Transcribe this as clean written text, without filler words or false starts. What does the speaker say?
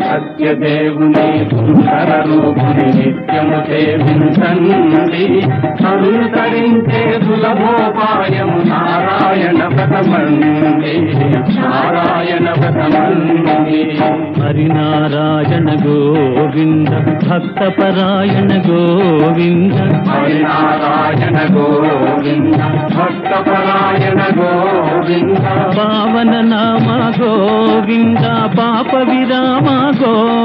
సత్యదేవుని సుందర రూపుని నిత్యము సేవించండి. అనుసరించే సులభోపాయము నారాయణ వ్రతమండి, నారాయణ వ్రతమండి. హరినారాయణ గోవింద భక్తపరాయణ గోవింద, హరినారాయణ గోవింద భక్తపరాయణ గోవింద. పావన నామ గోవింద పాప విరామ గోవింద.